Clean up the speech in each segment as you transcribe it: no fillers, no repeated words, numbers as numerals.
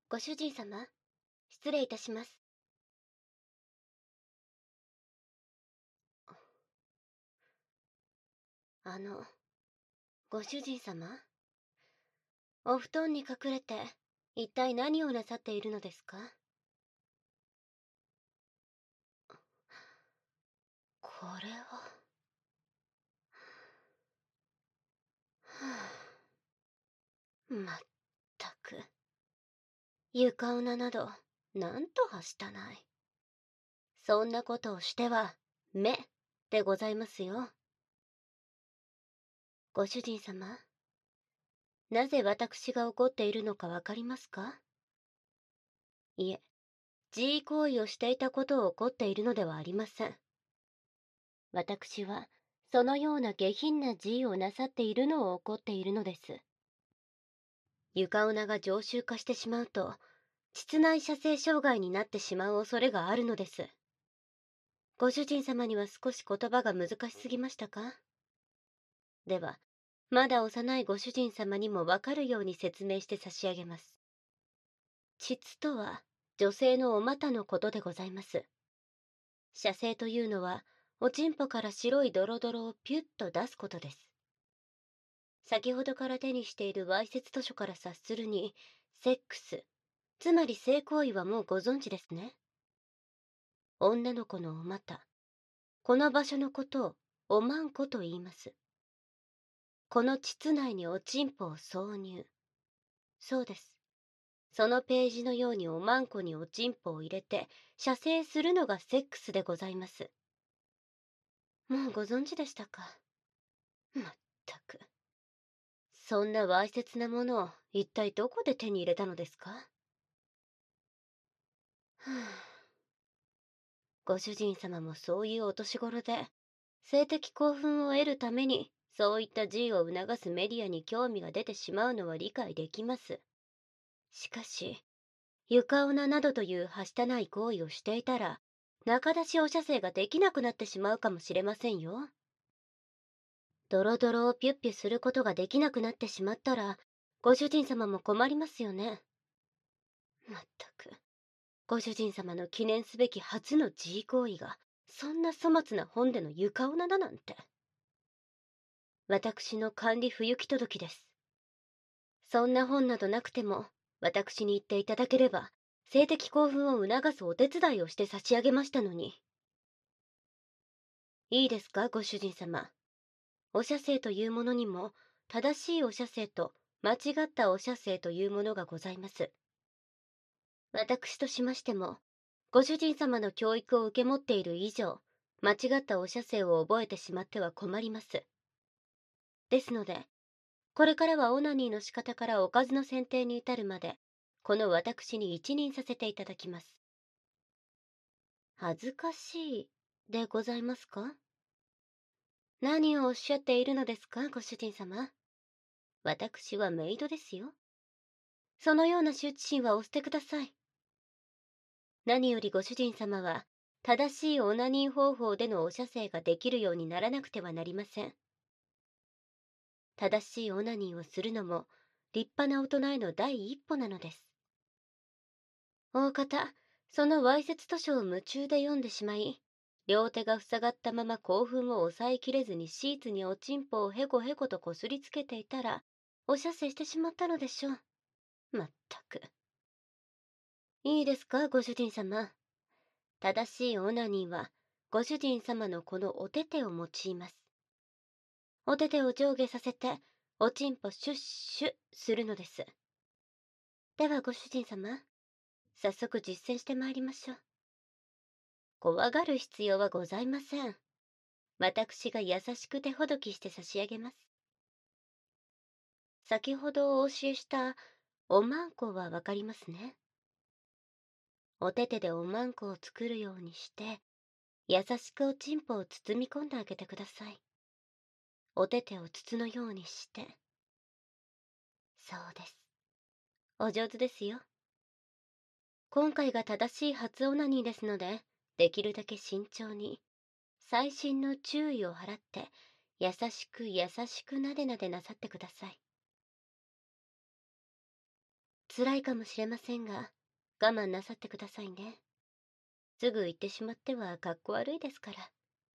ご主人様、失礼いたします。あの、ご主人様、お布団に隠れて、一体何をなさっているのですか？これは、はまったく。床女など、なんとはしたない。そんなことをしては、目でございますよ。ご主人様、なぜ私が怒っているのかわかりますか？いえ、自慰行為をしていたことを怒っているのではありません。私は、そのような下品な自慰をなさっているのを怒っているのです。床女が常習化してしまうと、膣内射精障害になってしまう恐れがあるのです。ご主人様には少し言葉が難しすぎましたか？では、まだ幼いご主人様にもわかるように説明して差し上げます。膣とは、女性のお股のことでございます。射精というのは、おちんぽから白いドロドロをピュッと出すことです。先ほどから手にしているわいせつ図書から察するに、セックス、つまり性行為はもうご存知ですね。女の子のお股、この場所のことをおまんこと言います。この膣内におちんぽを挿入。そうです。そのページのようにおまんこにおちんぽを入れて射精するのがセックスでございます。もうご存知でしたか？まったく。そんなわいせつなものを一体どこで手に入れたのですか？はあ、ご主人様もそういうお年頃で、性的興奮を得るために、そういった G を促すメディアに興味が出てしまうのは理解できます。しかし、床女などというはしたない行為をしていたら、中出しお射精ができなくなってしまうかもしれませんよ。ドロドロをピュッピュすることができなくなってしまったら、ご主人様も困りますよね。まったく。ご主人様の記念すべき初の G 行為が、そんな粗末な本での床女だなんて。私の管理不行き届きです。そんな本などなくても、私に言っていただければ、性的興奮を促すお手伝いをして差し上げましたのに。いいですか、ご主人様。お射精というものにも、正しいお射精と間違ったお射精というものがございます。私としましても、ご主人様の教育を受け持っている以上、間違ったお射精を覚えてしまっては困ります。ですので、これからはオナニーの仕方からおかずの選定に至るまで、この私に一任させていただきます。恥ずかしい、でございますか？何をおっしゃっているのですか、ご主人様。私はメイドですよ。そのような羞恥心はお捨てください。何よりご主人様は、正しいオナニー方法でのお射精ができるようにならなくてはなりません。正しいオナニーをするのも、立派な大人への第一歩なのです。大方、そのわいせつ図書を夢中で読んでしまい、両手が塞がったまま興奮を抑えきれずにシーツにおちんぽをへこへことこすりつけていたら、お射精してしまったのでしょう。まったく。いいですか、ご主人様。正しいオナニーは、ご主人様のこのお手手を用います。お手手を上下させて、おちんぽシュッシュするのです。ではご主人様、早速実践してまいりましょう。怖がる必要はございません。私が優しく手ほどきして差し上げます。先ほどお教えしたおまんこはわかりますね。お手手でおまんこを作るようにして、優しくおちんぽを包み込んであげてください。お手手を筒のようにして。そうです。お上手ですよ。今回が正しい初オナニーですので、できるだけ慎重に、細心の注意を払って、優しく優しくなでなでなさってください。 辛いかもしれませんが、我慢なさってくださいね。すぐ行ってしまってはかっこ悪いですから。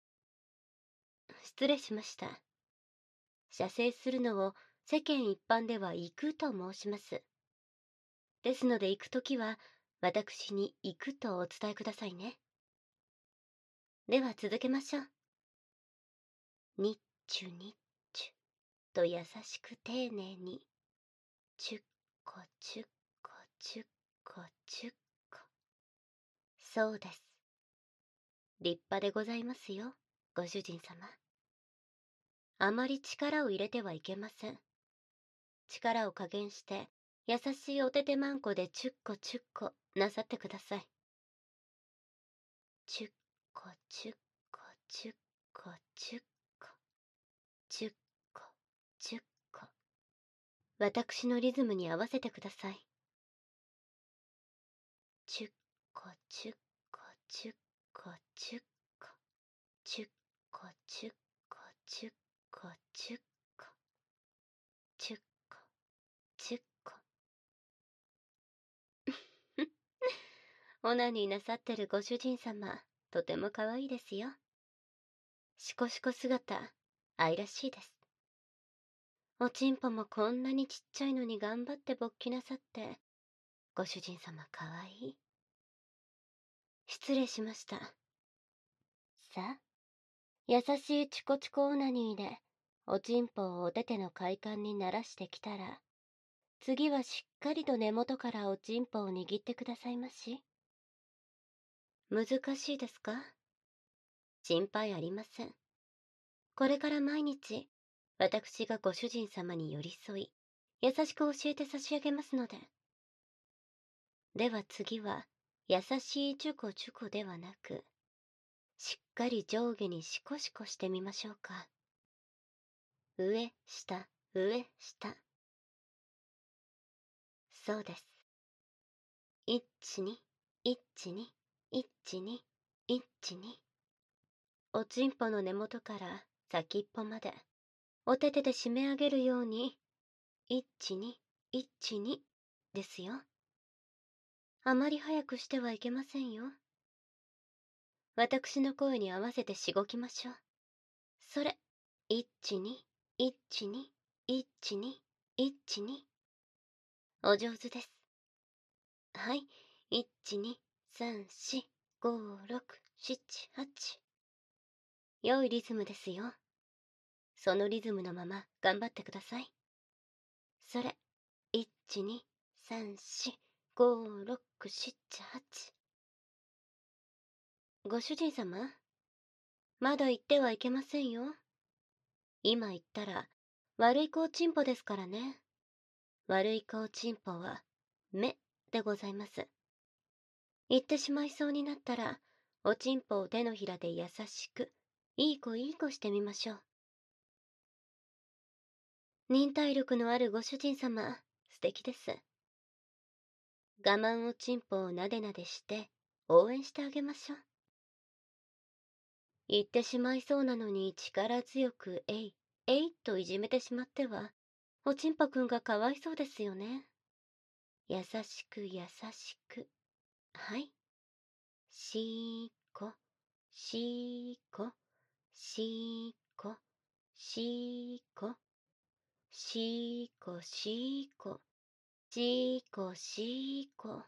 失礼しました。射精するのを世間一般では行くと申します。ですので行くときは、私に行くとお伝えくださいね。では続けましょう。にっちゅにっちゅと優しく丁寧に、チュッコチュッコチュッコチュッコ。そうです。立派でございますよ、ご主人様。あまり力を入れてはいけません。力を加減して、優しいおててまんこでチュッコチュッコなさってください。チュッコチュッコチュッコチュッコチュッコチュッコ。私のリズムに合わせてください。チュッコチュッコチュッコチュッコチュッコチュッコチュッコチュッコチュッコチュッコ。オナニーなさってるご主人様、とても可愛いですよ。シコシコ姿、愛らしいです。おちんぽもこんなにちっちゃいのに頑張って勃起なさって、ご主人様可愛い。失礼しました。さあ、優しいチコチコオナニーで、おちんぽをおてての快感に慣らしてきたら、次はしっかりと根元からおちんぽを握ってくださいまし。難しいですか？心配ありません。これから毎日、私がご主人様に寄り添い、優しく教えて差し上げますので。では次は、優しいチュコチュコではなく、しっかり上下にシコシコしてみましょうか。上、下、上、下。そうです。一に、一に、一に、一に。おちんぽの根元から先っぽまで、おててで締め上げるように、一に、一に、ですよ。あまり早くしてはいけませんよ。私の声に合わせてしごきましょう。それ、一に、一に、一に、一に。お上手です。はい、一二三四五六七八。良いリズムですよ。そのリズムのまま頑張ってください。それ、一二三四五六七八。ご主人様、まだ言ってはいけませんよ。今言ったら、悪い子おちんぽですからね。悪い子おちんぽは、目でございます。言ってしまいそうになったら、おちんぽを手のひらで優しく、いい子いい子してみましょう。忍耐力のあるご主人様、素敵です。我慢おちんぽをなでなでして、応援してあげましょう。言ってしまいそうなのに力強くえい、えいといじめてしまっては、おちんぽくんがかわいそうですよね。優しく優しく。はい。しーこ、しーこ、しーこ、しーこ、しーこ、しーこ、しーこ、しーこ。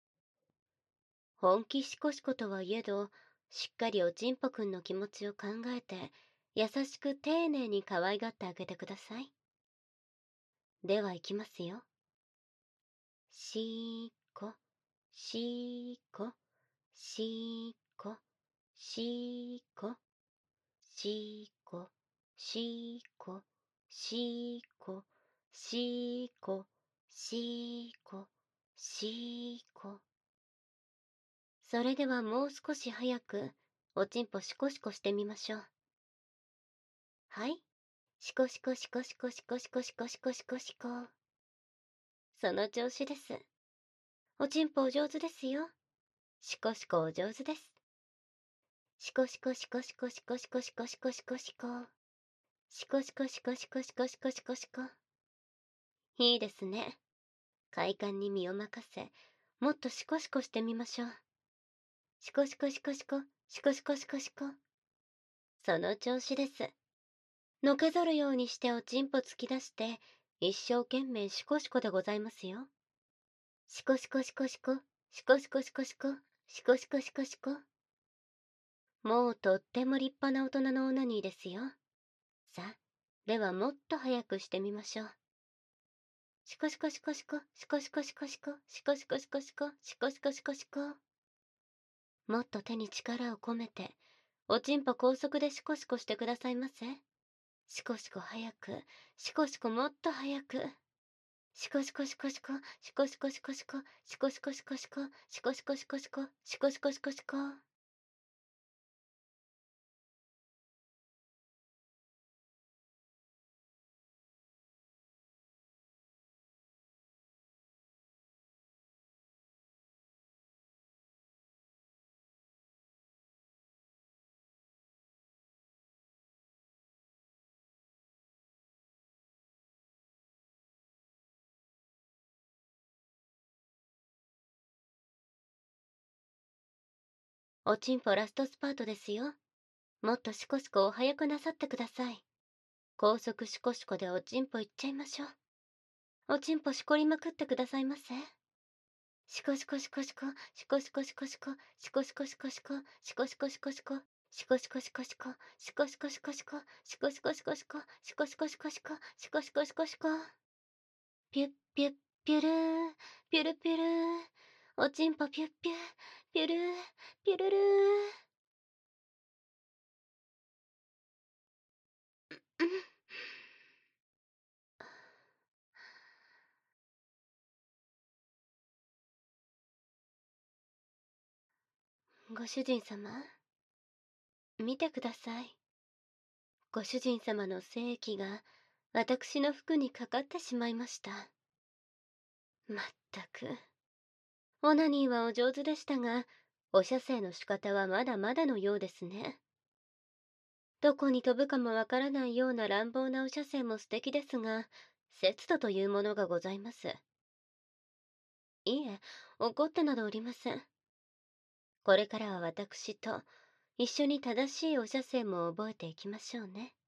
本気しこしことはいえど、しっかりおちんぽくんの気持ちを考えて、優しく丁寧に可愛がってあげてください。では行きますよ。しーこ、しーこ、しーこ、しーこ、しーこ、しーこ、しーこ、しーこ、しーこ、しーこ。それではもう少し早く、おちんぽシコシコしてみましょう。はい。シコシコシコシコシコシコシコシコシコシコ。その調子です。おちんぽお上手ですよ。シコシコお上手です。シコシコシコシコシコシコシコシコシコシコ。シコシコシコシコシコシコシコシコ。いいですね。 快感に身を任せ、もっとシコシコしてみましょう。シコシコシコシコ、シコシコシコシコ。その調子です。のけぞるようにしておちんぽ突き出して、一生懸命シコシコでございますよ。シコシコシコシコ、シコシコシコシコ、シコシコシコシコ。もうとっても立派な大人のオナニーですよ。さあ、ではもっと早くしてみましょう。シコシコシコシコ、シコシコシコシコ、シコシコシコシコ、シコシコシコシコ。もっと手に力を込めて、おちんぽ高速でシコシコしてくださいませ。シコシコ早く、シコシコもっと早く。シコシコシコシコ、シコシコシコシコ、シコシコシコシコ、シコシコシコシコ、シコシコシコシコ。おちんぽラストスパートですよ。もっとシコシコを早くなさってください。高速シコシコでおちんぽいっちゃいましょう。おちんぽしこりまくってくださいませ。シコシコシコシコ、シコシコシコシコ、シコシコシコシコ、シコシコシコシコ、シコシコシコシコ、シコシコシコシコ、シコシコシコシコ、シコシコシコシコ、シコシコシコシコ。ピュッピュッピュルー、ピュルピュルー。おちんぽピュッピュ、ピュルー、ピュルルー。ご主人様、見てください。ご主人様の精液が私の服にかかってしまいました。まったく。オナニーはお上手でしたが、お射精の仕方はまだまだのようですね。どこに飛ぶかもわからないような乱暴なお射精も素敵ですが、節度というものがございます。いえ、怒ってなどおりません。これからは私と一緒に正しいお射精も覚えていきましょうね。